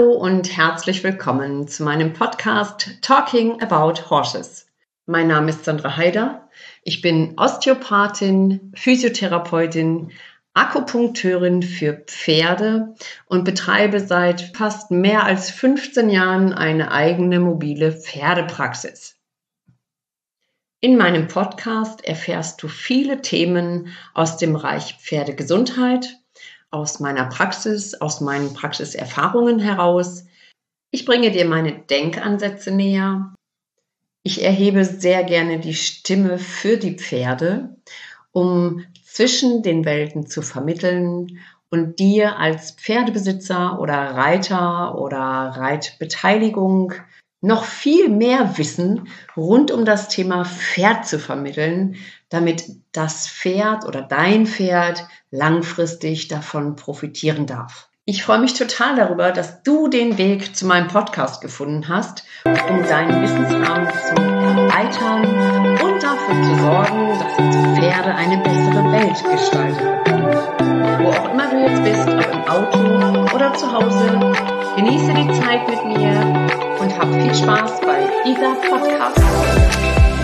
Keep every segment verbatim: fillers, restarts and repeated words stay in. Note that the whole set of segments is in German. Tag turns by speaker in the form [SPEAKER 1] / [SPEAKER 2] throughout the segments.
[SPEAKER 1] Hallo und herzlich willkommen zu meinem Podcast Talking About Horses. Mein Name ist Sandra Haider. Ich bin Osteopathin, Physiotherapeutin, Akupunkteurin für Pferde und betreibe seit fast mehr als fünfzehn Jahren eine eigene mobile Pferdepraxis. In meinem Podcast erfährst du viele Themen aus dem Bereich Pferdegesundheit, aus meiner Praxis, aus meinen Praxiserfahrungen heraus. Ich bringe dir meine Denkansätze näher. Ich erhebe sehr gerne die Stimme für die Pferde, um zwischen den Welten zu vermitteln und dir als Pferdebesitzer oder Reiter oder Reitbeteiligung noch viel mehr Wissen rund um das Thema Pferd zu vermitteln, damit das Pferd oder dein Pferd langfristig davon profitieren darf. Ich freue mich total darüber, dass du den Weg zu meinem Podcast gefunden hast, um deinen Wissensrahmen zu erweitern und dafür zu sorgen, dass Pferde eine bessere Welt gestalten können. Wo auch immer du jetzt bist, ob im Auto oder zu Hause, genieße die Zeit mit mir und hab viel Spaß bei dieser Podcast-Folge.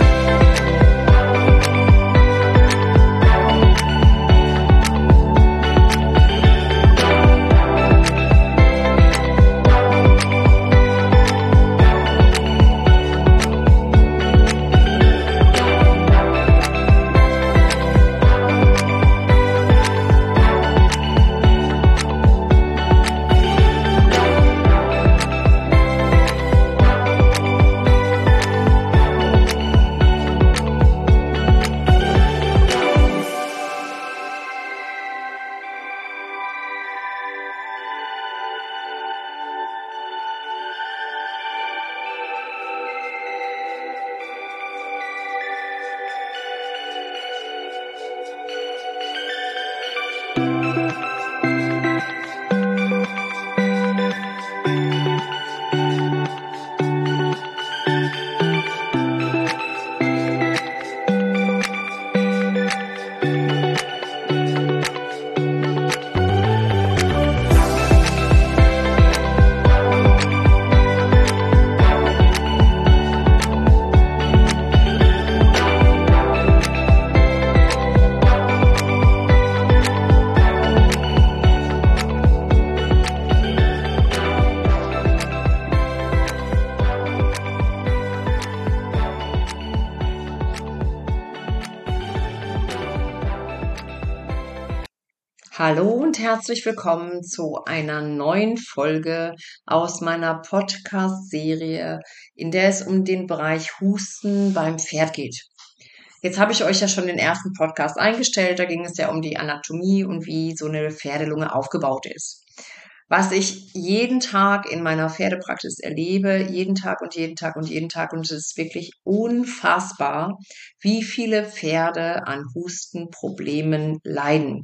[SPEAKER 1] Hallo und herzlich willkommen zu einer neuen Folge aus meiner Podcast-Serie, in der es um den Bereich Husten beim Pferd geht. Jetzt habe ich euch ja schon den ersten Podcast eingestellt, da ging es ja um die Anatomie und wie so eine Pferdelunge aufgebaut ist. Was ich jeden Tag in meiner Pferdepraxis erlebe, jeden Tag und jeden Tag und jeden Tag, und es ist wirklich unfassbar, wie viele Pferde an Hustenproblemen leiden.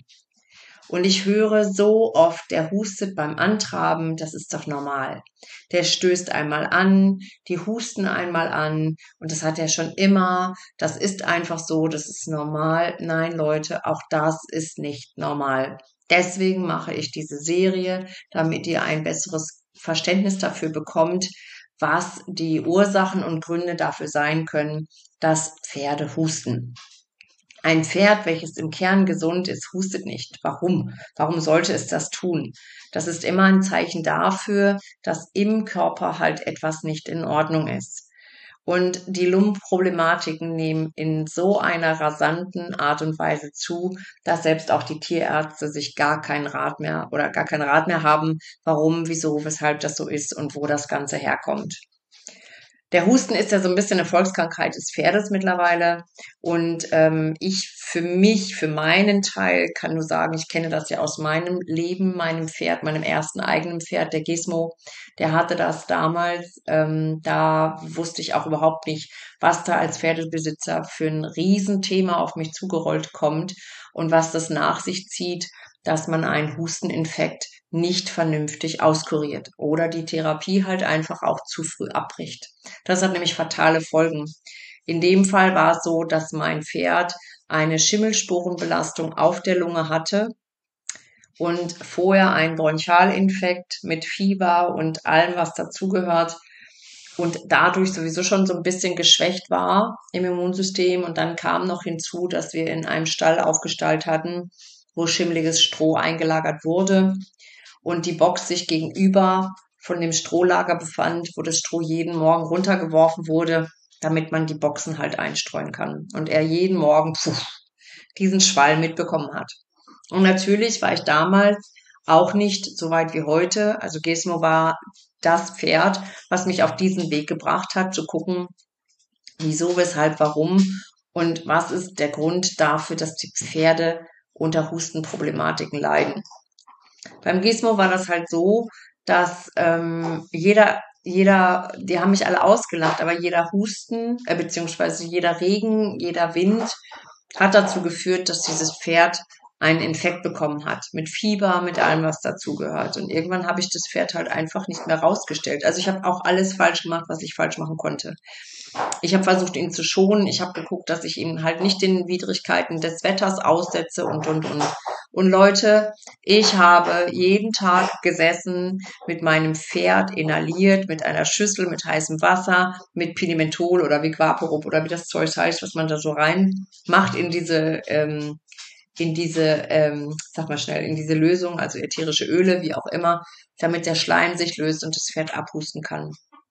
[SPEAKER 1] Und ich höre so oft, der hustet beim Antraben, das ist doch normal. Der stößt einmal an, die husten einmal an und das hat er schon immer. Das ist einfach so, das ist normal. Nein, Leute, auch das ist nicht normal. Deswegen mache ich diese Serie, damit ihr ein besseres Verständnis dafür bekommt, was die Ursachen und Gründe dafür sein können, dass Pferde husten. Ein Pferd, welches im Kern gesund ist, hustet nicht. Warum? Warum sollte es das tun? Das ist immer ein Zeichen dafür, dass im Körper halt etwas nicht in Ordnung ist. Und die Lungenproblematiken nehmen in so einer rasanten Art und Weise zu, dass selbst auch die Tierärzte sich gar keinen Rat mehr oder gar keinen Rat mehr haben, warum, wieso, weshalb das so ist und wo das Ganze herkommt. Der Husten ist ja so ein bisschen eine Volkskrankheit des Pferdes mittlerweile und ähm, ich für mich, für meinen Teil kann nur sagen, ich kenne das ja aus meinem Leben, meinem Pferd, meinem ersten eigenen Pferd, der Gizmo, der hatte das damals, ähm, da wusste ich auch überhaupt nicht, was da als Pferdebesitzer für ein Riesenthema auf mich zugerollt kommt und was das nach sich zieht, dass man einen Husteninfekt nicht vernünftig auskuriert oder die Therapie halt einfach auch zu früh abbricht. Das hat nämlich fatale Folgen. In dem Fall war es so, dass mein Pferd eine Schimmelsporenbelastung auf der Lunge hatte und vorher ein Bronchialinfekt mit Fieber und allem, was dazugehört und dadurch sowieso schon so ein bisschen geschwächt war im Immunsystem. Und dann kam noch hinzu, dass wir in einem Stall aufgestallt hatten, wo schimmliges Stroh eingelagert wurde und die Box sich gegenüber von dem Strohlager befand, wo das Stroh jeden Morgen runtergeworfen wurde, damit man die Boxen halt einstreuen kann. Und er jeden Morgen puh, diesen Schwall mitbekommen hat. Und natürlich war ich damals auch nicht so weit wie heute. Also Gizmo war das Pferd, was mich auf diesen Weg gebracht hat, zu gucken, wieso, weshalb, warum und was ist der Grund dafür, dass die Pferde unter Hustenproblematiken leiden. Beim Gizmo war das halt so, dass ähm, jeder, jeder, die haben mich alle ausgelacht, aber jeder Husten, äh, beziehungsweise jeder Regen, jeder Wind hat dazu geführt, dass dieses Pferd einen Infekt bekommen hat, mit Fieber, mit allem, was dazugehört. Und irgendwann habe ich das Pferd halt einfach nicht mehr rausgestellt. Also ich habe auch alles falsch gemacht, was ich falsch machen konnte. Ich habe versucht, ihn zu schonen. Ich habe geguckt, dass ich ihn halt nicht den Widrigkeiten des Wetters aussetze und, und, und. Und Leute, ich habe jeden Tag gesessen, mit meinem Pferd inhaliert, mit einer Schüssel, mit heißem Wasser, mit Pinimentol oder Viquaporub oder wie das Zeug heißt, was man da so reinmacht in diese, ähm, in diese, ähm, sag mal schnell, in diese Lösung, also ätherische Öle, wie auch immer, damit der Schleim sich löst und das Pferd abhusten kann.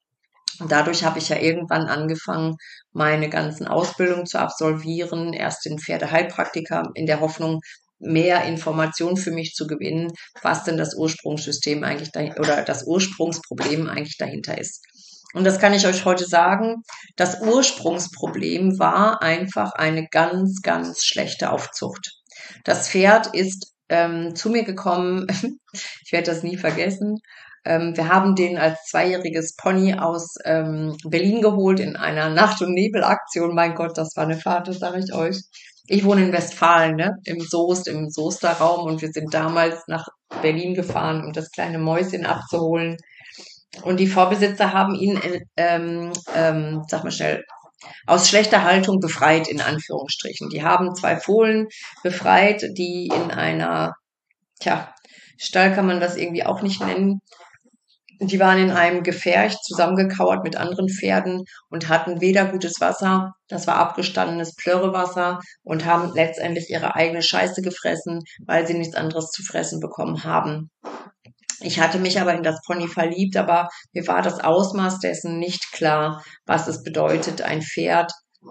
[SPEAKER 1] Und dadurch habe ich ja irgendwann angefangen, meine ganzen Ausbildungen zu absolvieren, erst den Pferdeheilpraktiker in der Hoffnung, mehr Informationen für mich zu gewinnen, was denn das Ursprungssystem eigentlich da, oder das Ursprungsproblem eigentlich dahinter ist. Und das kann ich euch heute sagen. Das Ursprungsproblem war einfach eine ganz, ganz schlechte Aufzucht. Das Pferd ist ähm, zu mir gekommen, ich werde das nie vergessen. Ähm, wir haben den als zweijähriges Pony aus ähm, Berlin geholt in einer Nacht- und Nebelaktion. Mein Gott, das war eine Fahrt, das sage ich euch. Ich wohne in Westfalen, ne, im Soest, im Soester Raum, und wir sind damals nach Berlin gefahren, um das kleine Mäuschen abzuholen. Und die Vorbesitzer haben ihn, äh, ähm, ähm, sag mal schnell, aus schlechter Haltung befreit, in Anführungsstrichen. Die haben zwei Fohlen befreit, die in einer, tja, Stall kann man das irgendwie auch nicht nennen. Die waren in einem Gefärcht zusammengekauert mit anderen Pferden und hatten weder gutes Wasser, das war abgestandenes Plörrewasser, und haben letztendlich ihre eigene Scheiße gefressen, weil sie nichts anderes zu fressen bekommen haben. Ich hatte mich aber in das Pony verliebt, aber mir war das Ausmaß dessen nicht klar, was es bedeutet, ein Pferd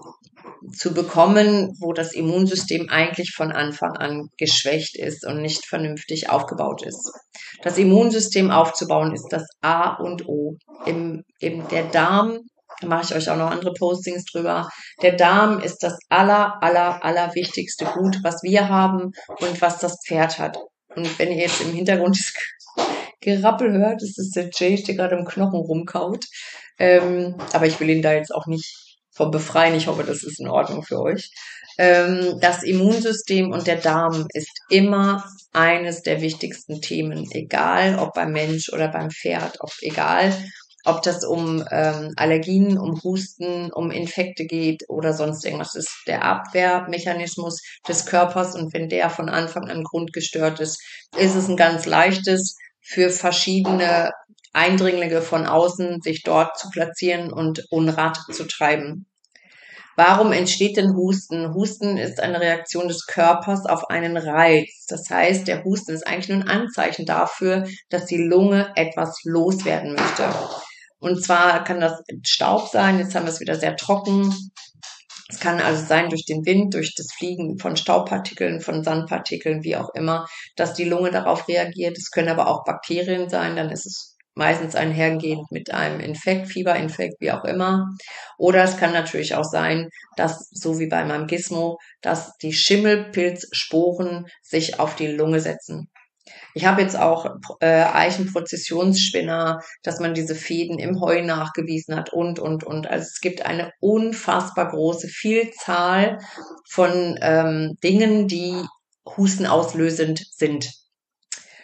[SPEAKER 1] zu bekommen, wo das Immunsystem eigentlich von Anfang an geschwächt ist und nicht vernünftig aufgebaut ist. Das Immunsystem aufzubauen ist das A und O. Im, im, der Darm, da mache ich euch auch noch andere Postings drüber, der Darm ist das aller, aller, aller wichtigste Gut, was wir haben und was das Pferd hat. Und wenn ihr jetzt im Hintergrund das Gerappel hört, das ist der Jay, der gerade im Knochen rumkaut. Ähm, aber ich will ihn da jetzt auch nicht vom befreien. Ich hoffe, das ist in Ordnung für euch. Ähm, das Immunsystem und der Darm ist immer eines der wichtigsten Themen, egal ob beim Mensch oder beim Pferd, ob egal, ob das um ähm, Allergien, um Husten, um Infekte geht oder sonst irgendwas. Das ist der Abwehrmechanismus des Körpers, und wenn der von Anfang an grundgestört ist, ist es ein ganz leichtes für verschiedene Eindringlinge von außen, sich dort zu platzieren und Unrat zu treiben. Warum entsteht denn Husten? Husten ist eine Reaktion des Körpers auf einen Reiz. Das heißt, der Husten ist eigentlich nur ein Anzeichen dafür, dass die Lunge etwas loswerden möchte. Und zwar kann das Staub sein, jetzt haben wir es wieder sehr trocken. Es kann also sein durch den Wind, durch das Fliegen von Staubpartikeln, von Sandpartikeln, wie auch immer, dass die Lunge darauf reagiert. Es können aber auch Bakterien sein, dann ist es meistens einhergehend mit einem Infekt, Fieberinfekt, wie auch immer. Oder es kann natürlich auch sein, dass, so wie bei meinem Gizmo, dass die Schimmelpilzsporen sich auf die Lunge setzen. Ich habe jetzt auch äh, Eichenprozessionsspinner, dass man diese Fäden im Heu nachgewiesen hat und, und, und. Also es gibt eine unfassbar große Vielzahl von ähm, Dingen, die hustenauslösend sind.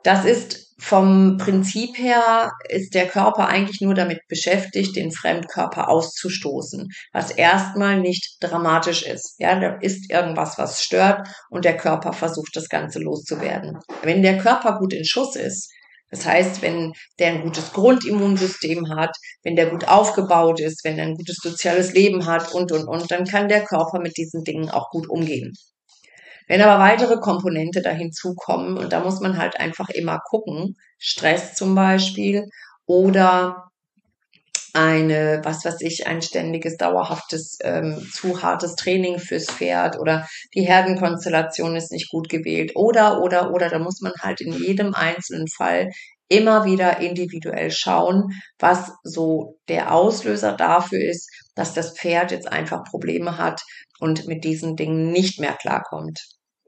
[SPEAKER 1] Das ist vom Prinzip her, ist der Körper eigentlich nur damit beschäftigt, den Fremdkörper auszustoßen, was erstmal nicht dramatisch ist. Ja, da ist irgendwas, was stört und der Körper versucht, das Ganze loszuwerden. Wenn der Körper gut in Schuss ist, das heißt, wenn der ein gutes Grundimmunsystem hat, wenn der gut aufgebaut ist, wenn er ein gutes soziales Leben hat und, und, und, dann kann der Körper mit diesen Dingen auch gut umgehen. Wenn aber weitere Komponente da hinzukommen, und da muss man halt einfach immer gucken, Stress zum Beispiel oder eine, was weiß ich, ein ständiges, dauerhaftes, ähm, zu hartes Training fürs Pferd oder die Herdenkonstellation ist nicht gut gewählt oder, oder, oder, da muss man halt in jedem einzelnen Fall immer wieder individuell schauen, was so der Auslöser dafür ist, dass das Pferd jetzt einfach Probleme hat und mit diesen Dingen nicht mehr klarkommt.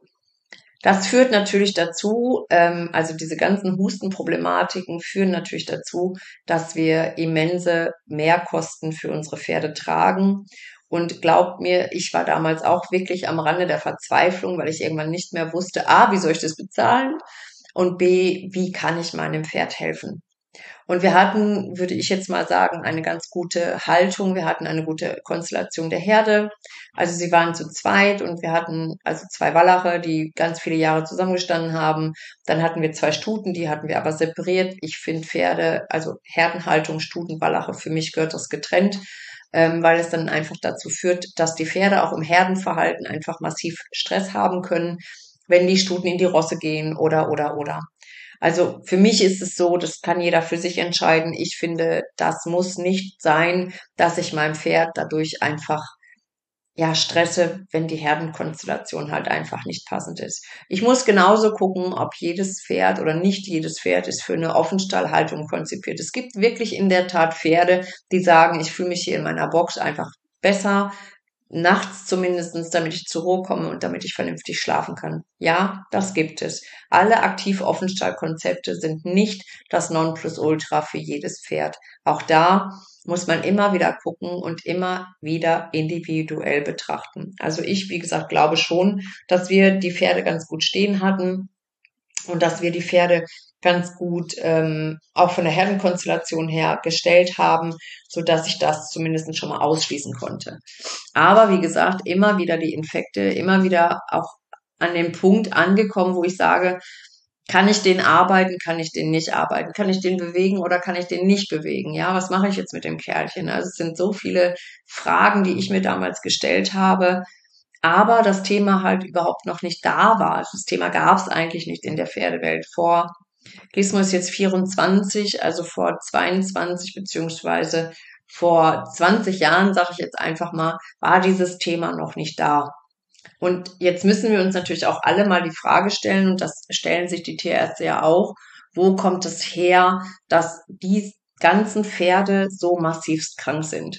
[SPEAKER 1] Das führt natürlich dazu, ähm, also diese ganzen Hustenproblematiken führen natürlich dazu, dass wir immense Mehrkosten für unsere Pferde tragen. Und glaubt mir, ich war damals auch wirklich am Rande der Verzweiflung, weil ich irgendwann nicht mehr wusste, A, wie soll ich das bezahlen? Und B, wie kann ich meinem Pferd helfen? Und wir hatten, würde ich jetzt mal sagen, eine ganz gute Haltung. Wir hatten eine gute Konstellation der Herde. Also sie waren zu zweit und wir hatten also zwei Wallache, die ganz viele Jahre zusammengestanden haben. Dann hatten wir zwei Stuten, die hatten wir aber separiert. Ich finde Pferde, also Herdenhaltung, Stuten, Wallache, für mich gehört das getrennt, ähm, weil es dann einfach dazu führt, dass die Pferde auch im Herdenverhalten einfach massiv Stress haben können, wenn die Stuten in die Rosse gehen oder, oder, oder. Also für mich ist es so, das kann jeder für sich entscheiden. Ich finde, das muss nicht sein, dass ich meinem Pferd dadurch einfach ja stresse, wenn die Herdenkonstellation halt einfach nicht passend ist. Ich muss genauso gucken, ob jedes Pferd oder nicht jedes Pferd ist für eine Offenstallhaltung konzipiert. Es gibt wirklich in der Tat Pferde, die sagen, ich fühle mich hier in meiner Box einfach besser, nachts zumindestens, damit ich zur Ruhe komme und damit ich vernünftig schlafen kann. Ja, das gibt es. Alle Aktiv-Offenstall-Konzepte sind nicht das Nonplusultra für jedes Pferd. Auch da muss man immer wieder gucken und immer wieder individuell betrachten. Also ich, wie gesagt, glaube schon, dass wir die Pferde ganz gut stehen hatten und dass wir die Pferde ganz gut ähm, auch von der Herdenkonstellation her gestellt haben, so dass ich das zumindest schon mal ausschließen konnte. Aber wie gesagt, immer wieder die Infekte, immer wieder auch an dem Punkt angekommen, wo ich sage, kann ich den arbeiten, kann ich den nicht arbeiten, kann ich den bewegen oder kann ich den nicht bewegen? Ja, was mache ich jetzt mit dem Kerlchen? Also es sind so viele Fragen, die ich mir damals gestellt habe, aber das Thema halt überhaupt noch nicht da war. Also das Thema gab es eigentlich nicht in der Pferdewelt vor. Gizmo ist jetzt vierundzwanzig, also vor zweiundzwanzig beziehungsweise vor zwanzig Jahren, sage ich jetzt einfach mal, war dieses Thema noch nicht da. Und jetzt müssen wir uns natürlich auch alle mal die Frage stellen, und das stellen sich die Tierärzte ja auch, wo kommt es her, dass die ganzen Pferde so massivst krank sind?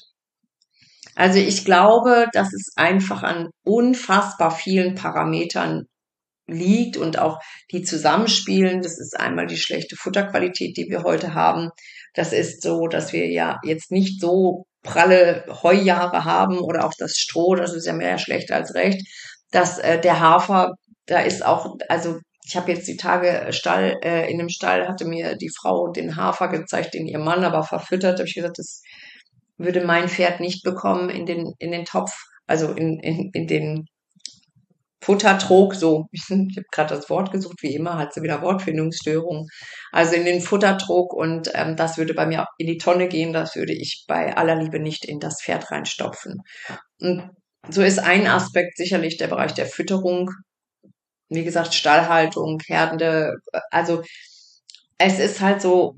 [SPEAKER 1] Also ich glaube, dass es einfach an unfassbar vielen Parametern liegt und auch die zusammenspielen. Das ist einmal die schlechte Futterqualität, die wir heute haben. Das ist so, dass wir ja jetzt nicht so pralle Heujahre haben oder auch das Stroh, das ist ja mehr schlecht als recht. Dass äh, der Hafer, da ist auch, also ich habe jetzt die Tage Stall, äh, in dem Stall hatte mir die Frau den Hafer gezeigt, den ihr Mann aber verfüttert. Da habe ich gesagt, das würde mein Pferd nicht bekommen in den in den Topf, also in in, in den Futtertrog, so, ich habe gerade das Wort gesucht, wie immer, hat sie wieder Wortfindungsstörungen. Also in den Futtertrog und ähm, das würde bei mir in die Tonne gehen, das würde ich bei aller Liebe nicht in das Pferd reinstopfen. Und so ist ein Aspekt sicherlich der Bereich der Fütterung. Wie gesagt, Stallhaltung, Herde, also es ist halt so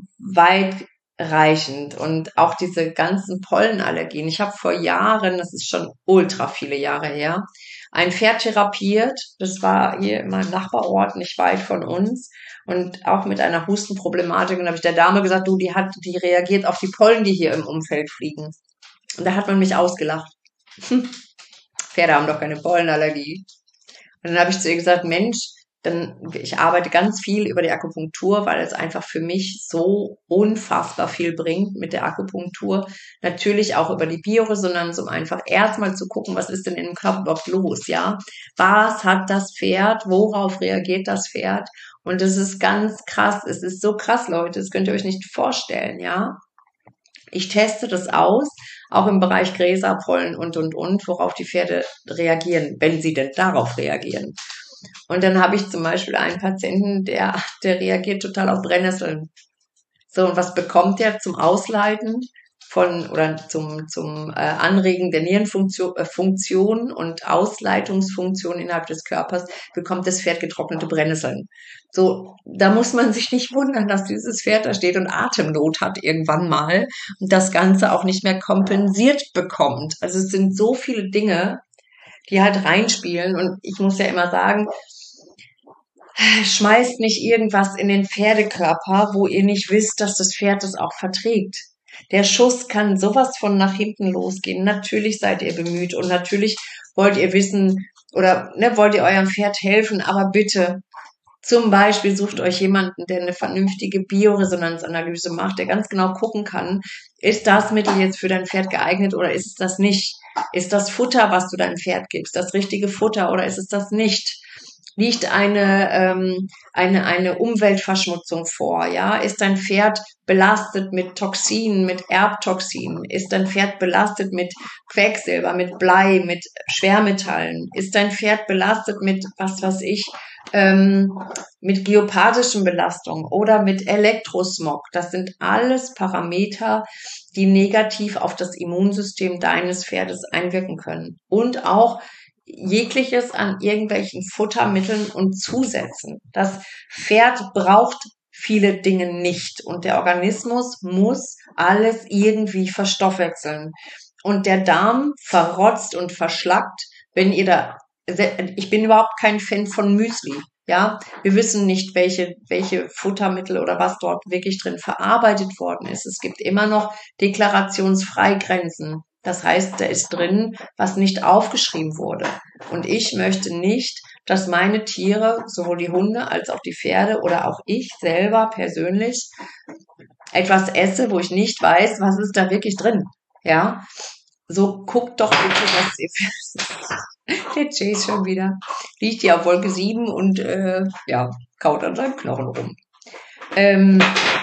[SPEAKER 1] weitreichend und auch diese ganzen Pollenallergien. Ich habe vor Jahren, das ist schon ultra viele Jahre her, ein Pferd therapiert. Das war hier in meinem Nachbarort, nicht weit von uns. Und auch mit einer Hustenproblematik. Und da habe ich der Dame gesagt, du, die hat, die reagiert auf die Pollen, die hier im Umfeld fliegen. Und da hat man mich ausgelacht. Pferde haben doch keine Pollenallergie. Und dann habe ich zu ihr gesagt, Mensch, dann, ich arbeite ganz viel über die Akupunktur, weil es einfach für mich so unfassbar viel bringt mit der Akupunktur. Natürlich auch über die Bioresonanz, um einfach erstmal zu gucken, was ist denn in dem Körper überhaupt los, ja? Was hat das Pferd? Worauf reagiert das Pferd? Und es ist ganz krass. Es ist so krass, Leute. Das könnt ihr euch nicht vorstellen, ja. Ich teste das aus, auch im Bereich Gräser, Pollen und, und, und, worauf die Pferde reagieren, wenn sie denn darauf reagieren. Und dann habe ich zum Beispiel einen Patienten, der, der reagiert total auf Brennnesseln. So, und was bekommt der zum Ausleiten von oder zum, zum äh, Anregen der Nierenfunktion äh, Funktion und Ausleitungsfunktion innerhalb des Körpers, bekommt das Pferd getrocknete Brennnesseln. So, da muss man sich nicht wundern, dass dieses Pferd da steht und Atemnot hat irgendwann mal und das Ganze auch nicht mehr kompensiert bekommt. Also es sind so viele Dinge, die halt reinspielen, und ich muss ja immer sagen, schmeißt nicht irgendwas in den Pferdekörper, wo ihr nicht wisst, dass das Pferd das auch verträgt. Der Schuss kann sowas von nach hinten losgehen. Natürlich seid ihr bemüht und natürlich wollt ihr wissen oder ne, wollt ihr eurem Pferd helfen, aber bitte, zum Beispiel sucht euch jemanden, der eine vernünftige Bioresonanzanalyse macht, der ganz genau gucken kann, ist das Mittel jetzt für dein Pferd geeignet oder ist es das nicht? Ist das Futter, was du deinem Pferd gibst, das richtige Futter oder ist es das nicht? Liegt eine, ähm, eine, eine Umweltverschmutzung vor, ja? Ist dein Pferd belastet mit Toxinen, mit Erbtoxinen? Ist dein Pferd belastet mit Quecksilber, mit Blei, mit Schwermetallen? Ist dein Pferd belastet mit, was weiß ich, ähm, mit geopathischen Belastungen oder mit Elektrosmog? Das sind alles Parameter, die negativ auf das Immunsystem deines Pferdes einwirken können. Und auch jegliches an irgendwelchen Futtermitteln und Zusätzen. Das Pferd braucht viele Dinge nicht und der Organismus muss alles irgendwie verstoffwechseln. Und der Darm verrotzt und verschlackt, wenn ihr da, ich bin überhaupt kein Fan von Müsli. Ja, wir wissen nicht, welche, welche Futtermittel oder was dort wirklich drin verarbeitet worden ist. Es gibt immer noch Deklarationsfreigrenzen. Das heißt, da ist drin, was nicht aufgeschrieben wurde. Und ich möchte nicht, dass meine Tiere, sowohl die Hunde als auch die Pferde oder auch ich selber persönlich, etwas esse, wo ich nicht weiß, was ist da wirklich drin. Ja, so guckt doch bitte, was ihr... Der Chase schon wieder. Liegt hier auf Wolke sieben und äh, ja, kaut an seinem Knochen rum. Ähm,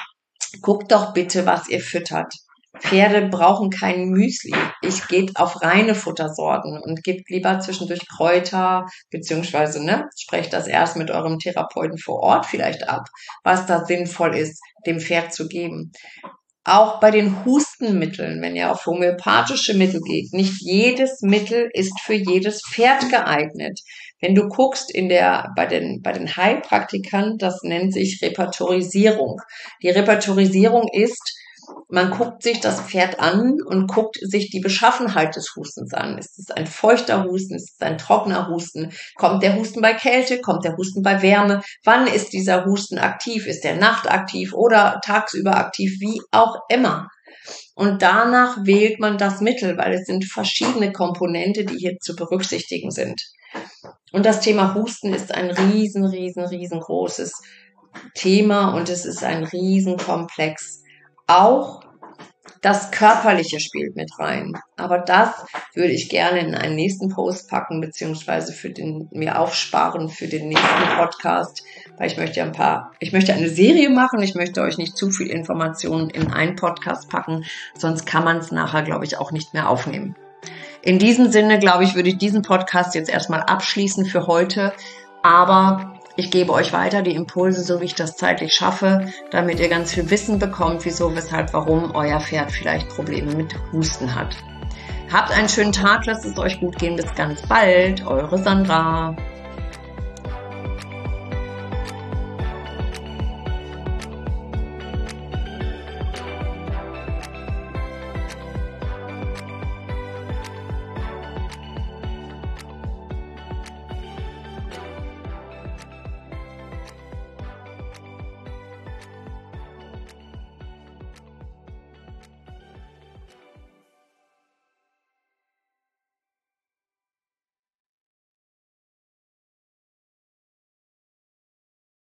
[SPEAKER 1] guckt doch bitte, was ihr füttert. Pferde brauchen kein Müsli. Ich gehe auf reine Futtersorten und gebt lieber zwischendurch Kräuter, beziehungsweise, ne, sprecht das erst mit eurem Therapeuten vor Ort vielleicht ab, was da sinnvoll ist, dem Pferd zu geben. Auch bei den Hustenmitteln, wenn ihr auf homöopathische Mittel geht, nicht jedes Mittel ist für jedes Pferd geeignet. Wenn du guckst in der, bei den, bei den Heilpraktikern, das nennt sich Repertorisierung. Die Repertorisierung ist, man guckt sich das Pferd an und guckt sich die Beschaffenheit des Hustens an. Ist es ein feuchter Husten? Ist es ein trockener Husten? Kommt der Husten bei Kälte? Kommt der Husten bei Wärme? Wann ist dieser Husten aktiv? Ist der nachtaktiv oder tagsüber aktiv? Wie auch immer. Und danach wählt man das Mittel, weil es sind verschiedene Komponente, die hier zu berücksichtigen sind. Und das Thema Husten ist ein riesen, riesen, riesengroßes Thema und es ist ein Riesenkomplex. Auch das Körperliche spielt mit rein. Aber das würde ich gerne in einen nächsten Post packen, beziehungsweise für den, mir aufsparen für den nächsten Podcast, weil ich möchte ein paar, ich möchte eine Serie machen, ich möchte euch nicht zu viel Informationen in einen Podcast packen, sonst kann man es nachher, glaube ich, auch nicht mehr aufnehmen. In diesem Sinne, glaube ich, würde ich diesen Podcast jetzt erstmal abschließen für heute, aber ich gebe euch weiter die Impulse, so wie ich das zeitlich schaffe, damit ihr ganz viel Wissen bekommt, wieso, weshalb, warum euer Pferd vielleicht Probleme mit Husten hat. Habt einen schönen Tag, lasst es euch gut gehen, bis ganz bald, eure Sandra.